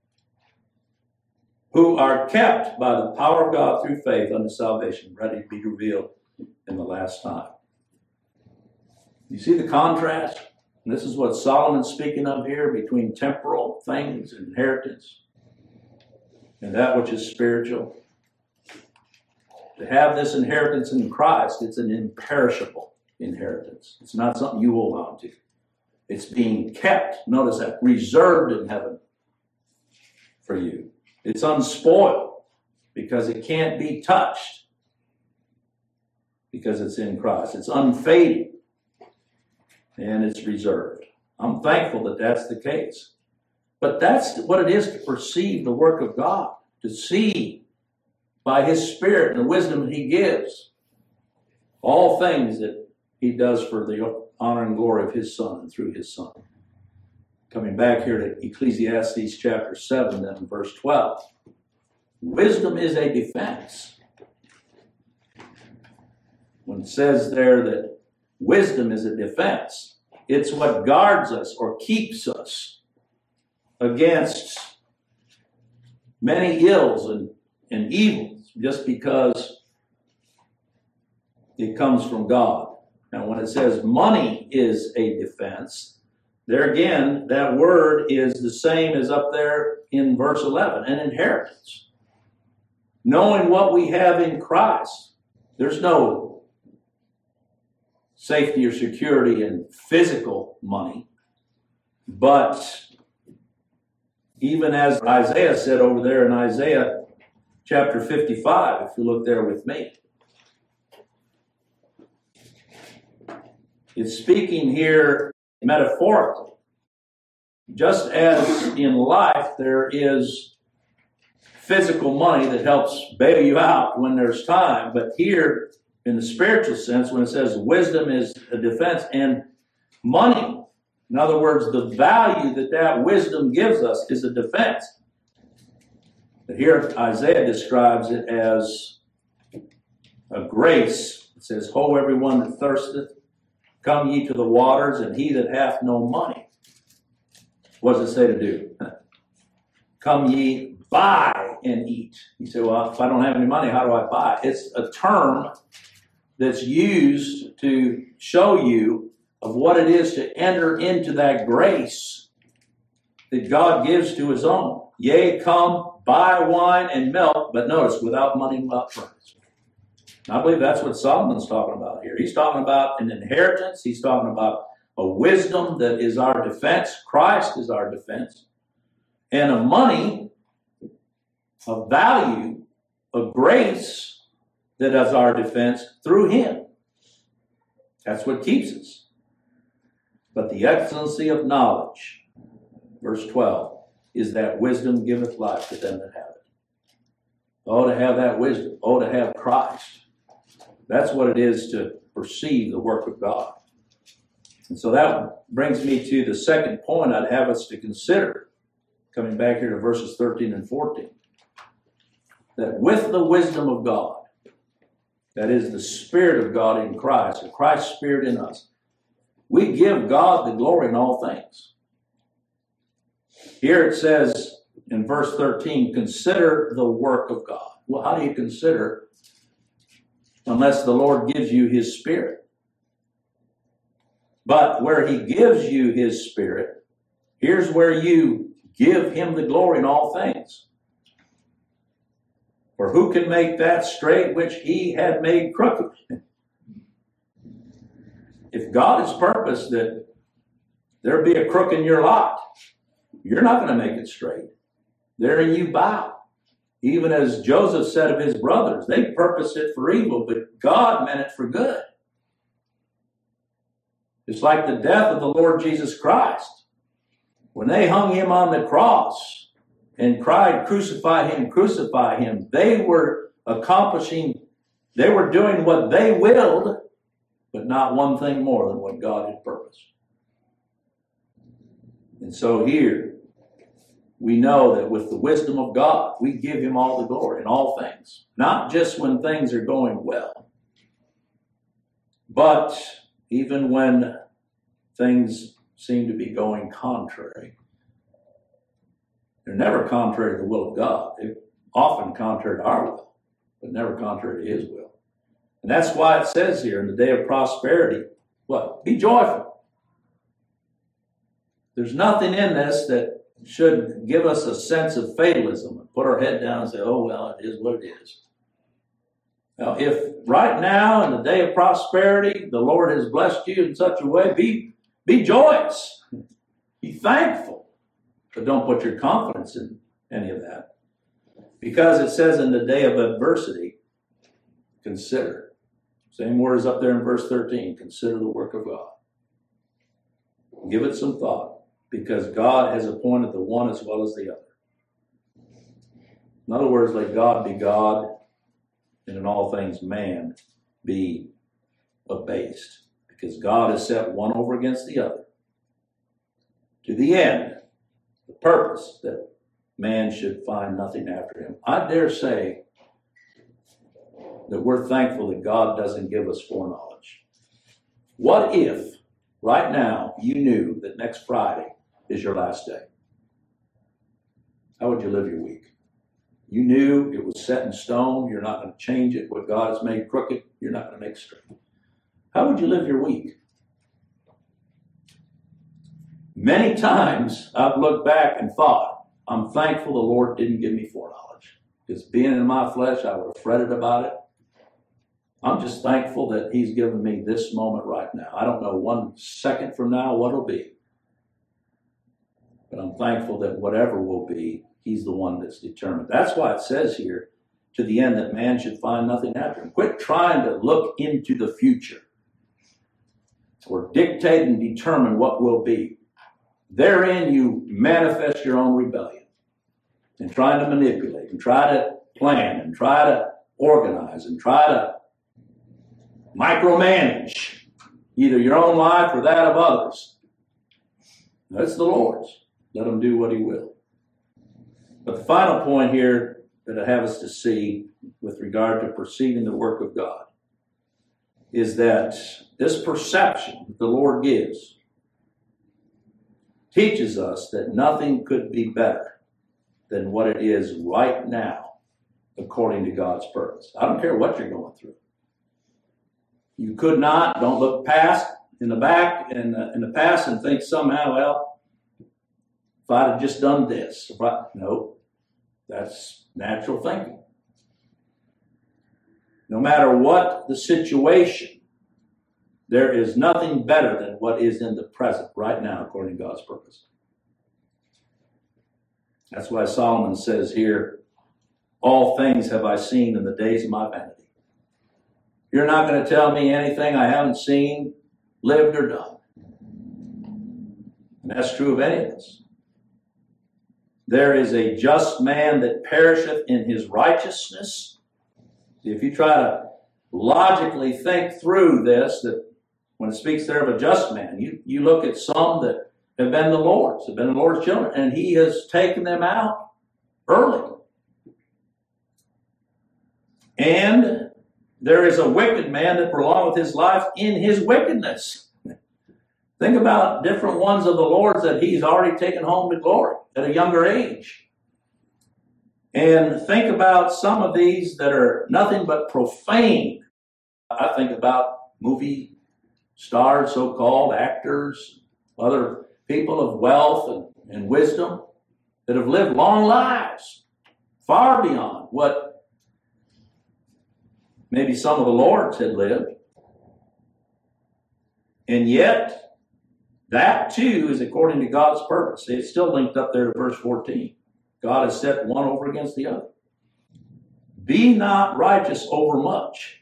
who are kept by the power of God through faith unto salvation, ready to be revealed in the last time. You see the contrast? And this is what Solomon's speaking of here between temporal things, inheritance, and that which is spiritual. To have this inheritance in Christ, it's an imperishable inheritance. It's not something you hold on to. It's being kept, notice that, reserved in heaven for you. It's unspoiled because it can't be touched because it's in Christ. It's unfading and it's reserved. I'm thankful that that's the case. But that's what it is to perceive the work of God, to see by His Spirit and the wisdom that He gives all things that He does for the honor and glory of His Son and through His Son. Coming back here to Ecclesiastes chapter seven, then in verse twelve. Wisdom is a defense. When it says there that wisdom is a defense, it's what guards us or keeps us against many ills and, and evils, just because it comes from God. Now, when it says money is a defense, there again, that word is the same as up there in verse eleven, an inheritance. Knowing what we have in Christ, there's no safety or security in physical money, but even as Isaiah said over there in Isaiah chapter fifty-five, if you look there with me, it's speaking here metaphorically. Just as in life there is physical money that helps bail you out when there's time, but here in the spiritual sense, when it says wisdom is a defense and money, in other words, the value that that wisdom gives us is a defense. But here Isaiah describes it as a grace. It says, "Ho, everyone that thirsteth, come ye to the waters, and he that hath no money." What does it say to do? Come ye, buy and eat. You say, well, if I don't have any money, how do I buy? It's a term that's used to show you of what it is to enter into that grace that God gives to His own. Yea, come, buy wine and milk, but notice, without money and without price. I believe that's what Solomon's talking about here. He's talking about an inheritance. He's talking about a wisdom that is our defense. Christ is our defense. And a money, a value, a grace that is our defense through Him. That's what keeps us. But the excellency of knowledge, verse twelve, is that wisdom giveth life to them that have it. Oh, to have that wisdom. Oh, to have Christ. That's what it is to perceive the work of God. And so that brings me to the second point I'd have us to consider, coming back here to verses thirteen and fourteen. That with the wisdom of God, that is the Spirit of God in Christ, and Christ's Spirit in us, we give God the glory in all things. Here it says in verse thirteen, consider the work of God. Well, how do you consider unless the Lord gives you His Spirit? But where He gives you His Spirit, here's where you give Him the glory in all things. For who can make that straight which He had made crooked? If God has purposed that there be a crook in your lot, you're not going to make it straight. Therein you bow. Even as Joseph said of his brothers, they purposed it for evil, but God meant it for good. It's like the death of the Lord Jesus Christ. When they hung Him on the cross and cried, crucify Him, crucify Him, they were accomplishing, they were doing what they willed, but not one thing more than what God had purposed. And so here, we know that with the wisdom of God, we give Him all the glory in all things. Not just when things are going well, but even when things seem to be going contrary. They're never contrary to the will of God. They're often contrary to our will, but never contrary to his will. And that's why it says here, in the day of prosperity, what? Be joyful. There's nothing in this that should give us a sense of fatalism and put our head down and say, oh, well, it is what it is. Now, if right now, in the day of prosperity, the Lord has blessed you in such a way, be, be joyous. Be thankful. But don't put your confidence in any of that. Because it says in the day of adversity, consider. Same word is up there in verse thirteen. Consider the work of God. Give it some thought. Because God has appointed the one as well as the other. In other words, let God be God, and in all things man be abased. Because God has set one over against the other. To the end, the purpose that man should find nothing after him. I dare say that we're thankful that God doesn't give us foreknowledge. What if, right now, you knew that next Friday is your last day? How would you live your week? You knew it was set in stone. You're not going to change it. What God has made crooked, you're not going to make straight. How would you live your week? Many times I've looked back and thought, I'm thankful the Lord didn't give me foreknowledge. Because being in my flesh, I would have fretted about it. I'm just thankful that he's given me this moment right now. I don't know one second from now what it'll be. But I'm thankful that whatever will be, he's the one that's determined. That's why it says here, to the end that man should find nothing after him. Quit trying to look into the future or dictate and determine what will be. Therein you manifest your own rebellion and trying to manipulate and try to plan and try to organize and try to micromanage either your own life or that of others. That's the Lord's. Let him do what he will. But the final point here that I have us to see with regard to perceiving the work of God is that this perception that the Lord gives teaches us that nothing could be better than what it is right now according to God's purpose. I don't care what you're going through. You could not, don't look past in the back in the, in the past and think somehow, well, if I'd have just done this. If I, no, that's natural thinking. No matter what the situation, there is nothing better than what is in the present right now according to God's purpose. That's why Solomon says here, all things have I seen in the days of my vanity. You're not going to tell me anything I haven't seen, lived, or done. And that's true of any of us. There is a just man that perisheth in his righteousness. See, if you try to logically think through this, that when it speaks there of a just man, you, you look at some that have been the Lord's, have been the Lord's children, and he has taken them out early. And there is a wicked man that prolongeth his life in his wickedness. Think about different ones of the Lord's that he's already taken home to glory at a younger age. And think about some of these that are nothing but profane. I think about movie stars, so-called actors, other people of wealth and, and wisdom that have lived long lives, far beyond what maybe some of the Lord's had lived. And yet, that too is according to God's purpose. It's still linked up there to verse fourteen. God has set one over against the other. Be not righteous over much.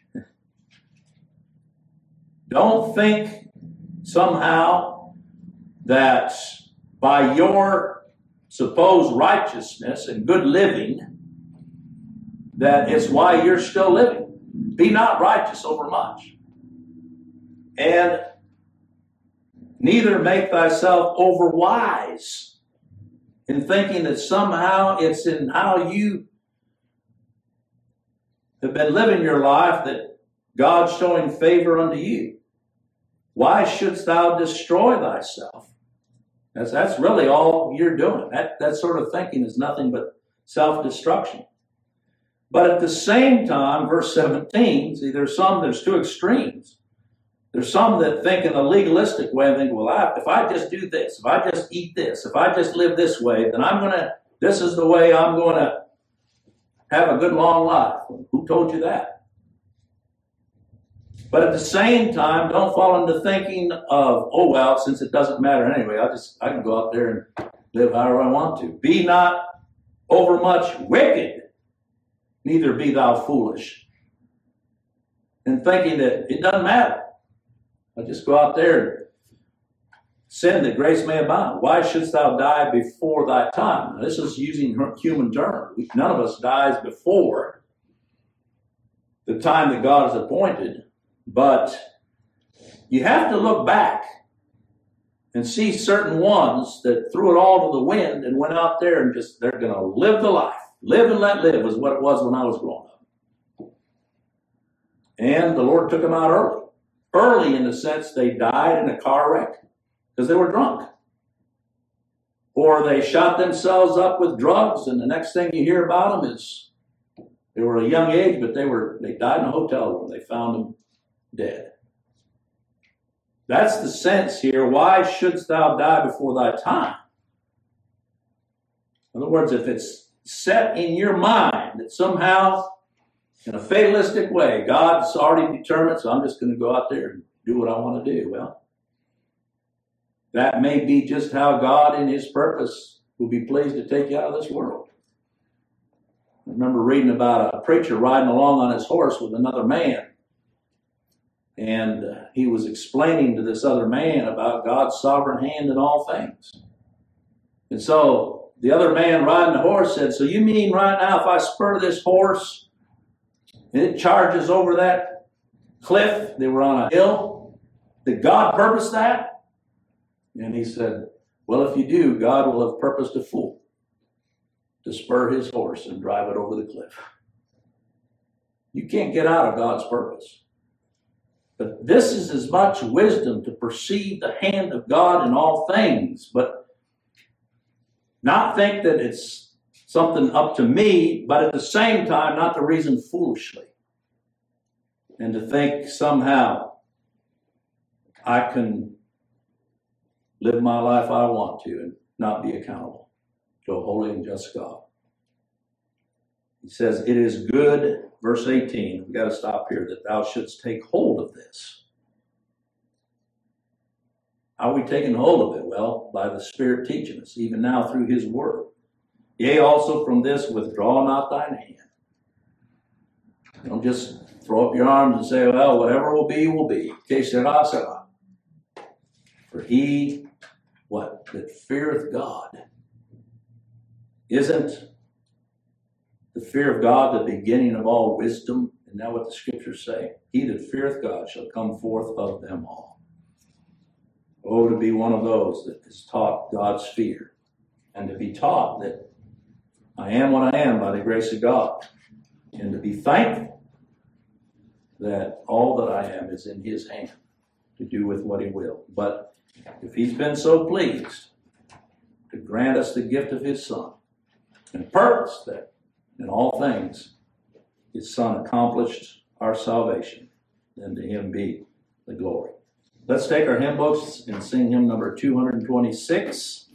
Don't think somehow that by your supposed righteousness and good living, that it's why you're still living. Be not righteous over much. And neither make thyself overwise in thinking that somehow it's in how you have been living your life that God's showing favor unto you. Why shouldst thou destroy thyself That's, that's really all you're doing. That, that sort of thinking is nothing but self-destruction. But at the same time, verse seventeen, see, there's some, there's two extremes. There's some that think in a legalistic way and think, well, I, if I just do this, if I just eat this, if I just live this way, then I'm going to, this is the way I'm going to have a good long life. Who told you that? But at the same time, don't fall into thinking of, oh, well, since it doesn't matter anyway, I just, I can go out there and live however I want to. Be not overmuch wicked, neither be thou foolish. And thinking that it doesn't matter. I'll just go out there and sin that grace may abound. Why shouldst thou die before thy time? Now, this is using human terms. None of us dies before the time that God has appointed. But you have to look back and see certain ones that threw it all to the wind and went out there and just, they're going to live the life. Live and let live was what it was when I was growing up. And the Lord took them out early. Early in the sense they died in a car wreck because they were drunk. Or they shot themselves up with drugs, and the next thing you hear about them is they were a young age, but they were they died in a hotel room. They found them dead. That's the sense here. Why shouldst thou die before thy time? In other words, if it's set in your mind that somehow, in a fatalistic way, God's already determined, so I'm just going to go out there and do what I want to do. Well, that may be just how God in his purpose will be pleased to take you out of this world. I remember reading about a preacher riding along on his horse with another man. And uh, he was explaining to this other man about God's sovereign hand in all things. And so the other man riding the horse said, so you mean right now if I spur this horse and it charges over that cliff, they were on a hill, did God purpose that? And he said, well, if you do, God will have purposed a fool to spur his horse and drive it over the cliff. You can't get out of God's purpose. But this is as much wisdom to perceive the hand of God in all things, but not think that it's something up to me, but at the same time not to reason foolishly. And to think somehow I can live my life I want to and not be accountable to a holy and just God. He says, it is good, verse eighteen, we've got to stop here, that thou shouldst take hold of this. How are we taking hold of it? Well, by the Spirit teaching us, even now through his word. Yea, also from this withdraw not thine hand. Don't just throw up your arms and say, well, whatever will be, will be. Que sera, sera. For he, what? That feareth God. Isn't the fear of God the beginning of all wisdom? Isn't that what the scriptures say? He that feareth God shall come forth of them all. Oh, to be one of those that is taught God's fear, and to be taught that I am what I am by the grace of God, and to be thankful that all that I am is in his hand to do with what he will. But if he's been so pleased to grant us the gift of his Son, and purpose that in all things his Son accomplished our salvation, then to him be the glory. Let's take our hymn books and sing hymn number two hundred twenty-six.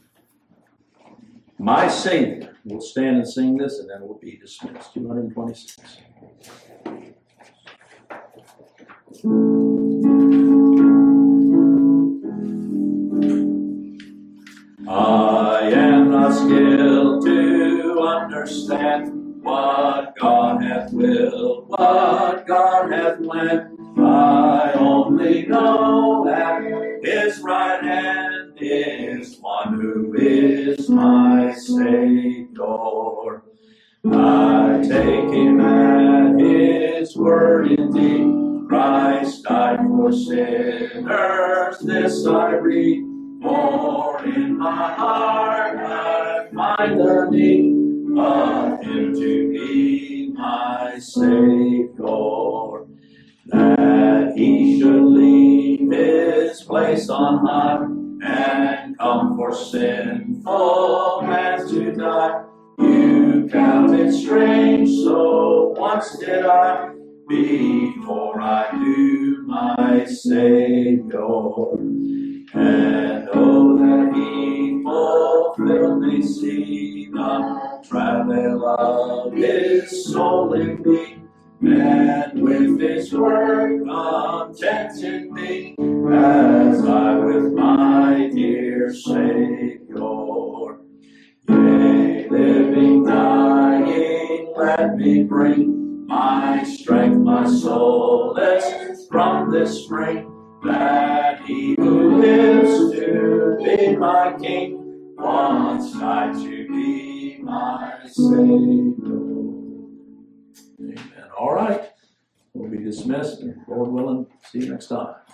My Savior. We'll stand and sing this, and then we'll be dismissed. two hundred twenty-six. I am not skilled to understand what God hath willed, what God hath planned. I only know that his right hand is one who is my Savior. I take him at his word indeed. Christ died for sinners, this I read. For in my heart I find the need of him to be my Savior. That he should leave his place on high and come for sinners. so once did I, before I knew my Savior. And oh, that He fulfilled me, see the travail of His soul in me, and with His word contented me, as I with my dear Savior. Yea, living, dying, let me bring my strength, my solace from this spring, that He who lives to be my King wants I to be my Savior. Amen. All right. We'll be dismissed, and Lord willing, see you next time.